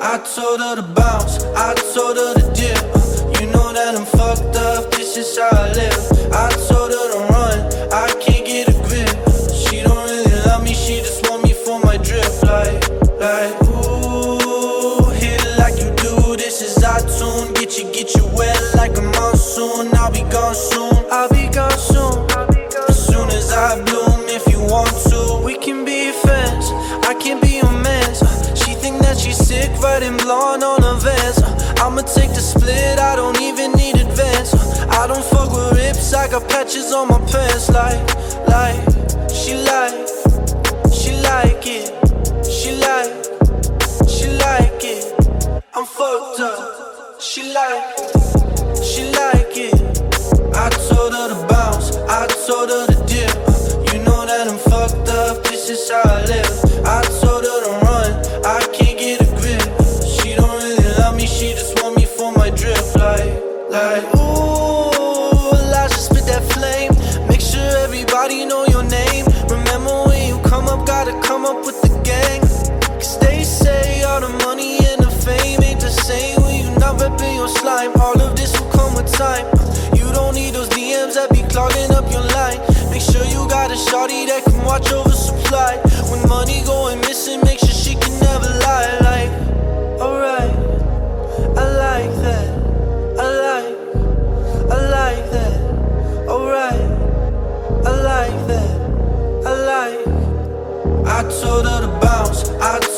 I told her to bounce, I told her to dip. You know that I'm fucked up, this is how I live. I told her to run, I can't get a grip. She don't really love me, she just want me for my drip. Like, ooh, hit it like you do. This is our tune, get you wet like a monsoon. I'll be gone soon, I'll be gone soon. As soon as I bloom, if you want to, we can be friends, I can be your man. She think that she's sick, riding blonde on a Vans. I'ma take the split, I don't even need advance. I don't fuck with rips, I got patches on my pants. Like, she like it. She like it. I'm fucked up. She like it. I told her to bounce, I told her to dip. You know that I'm fucked up, this is how I live. I told her to run, I can't get a grip. She don't really love me, she just want me for my drip. Like, ooh, Elijah spit that flame. Make sure everybody know your name. Remember when you come up, gotta come up with the gang. Cause they say all the money and the fame ain't the same when you not reppin' your slime. All of this will come with time. You don't need those DMs that be clogging up your line. Make sure you got a shawty that can watch over supply. When money going missing, make sure she can never lie. Like, alright, I like that. I like that. Alright, I like that. I told her to bounce, I